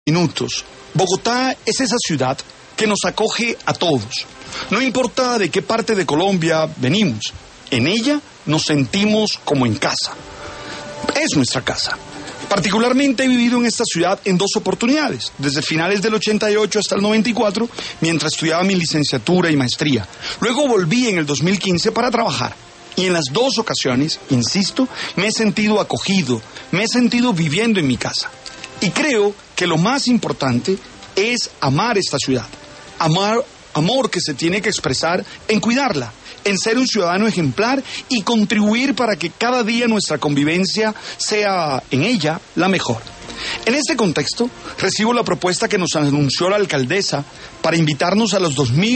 Minutos. Bogotá es esa ciudad que nos acoge a todos. No importa de qué parte de Colombia venimos, en ella nos sentimos como en casa. Es nuestra casa. Particularmente he vivido en esta ciudad en dos oportunidades, desde finales del 88 hasta el 94, mientras estudiaba mi licenciatura y maestría. Luego volví en el 2015 para trabajar. Y en las dos ocasiones, insisto, me he sentido acogido, me he sentido viviendo en mi casa. Y creo que lo más importante es amar esta ciudad. Amor que se tiene que expresar en cuidarla, en ser un ciudadano ejemplar y contribuir para que cada día nuestra convivencia sea en ella la mejor. En este contexto, recibo la propuesta que nos anunció la alcaldesa para invitarnos a los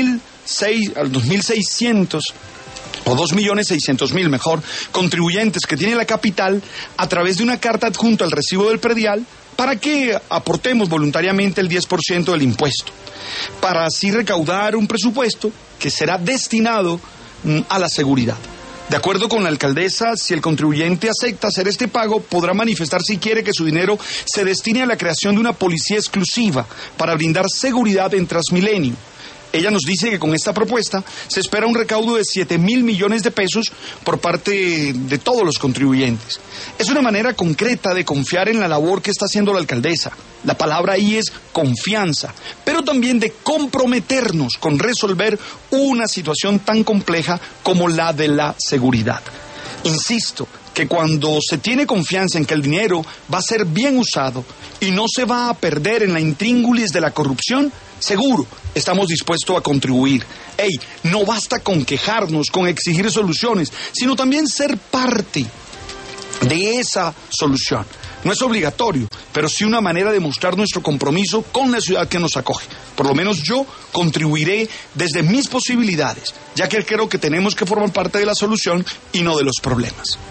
2.600 o 2.600.000 mejor, contribuyentes que tiene la capital a través de una carta adjunta al recibo del predial para que aportemos voluntariamente el 10% del impuesto, para así recaudar un presupuesto que será destinado a la seguridad. De acuerdo con la alcaldesa, si el contribuyente acepta hacer este pago, podrá manifestar si quiere que su dinero se destine a la creación de una policía exclusiva para brindar seguridad en Transmilenio. Ella nos dice que con esta propuesta se espera un recaudo de 7.000 millones de pesos por parte de todos los contribuyentes. Es una manera concreta de confiar en la labor que está haciendo la alcaldesa. La palabra ahí es confianza, pero también de comprometernos con resolver una situación tan compleja como la de la seguridad. Insisto que cuando se tiene confianza en que el dinero va a ser bien usado y no se va a perder en la intríngulis de la corrupción, seguro estamos dispuestos a contribuir. No basta con quejarnos, con exigir soluciones, sino también ser parte de esa solución. No es obligatorio, pero sí una manera de mostrar nuestro compromiso con la ciudad que nos acoge. Por lo menos yo contribuiré desde mis posibilidades, ya que creo que tenemos que formar parte de la solución y no de los problemas.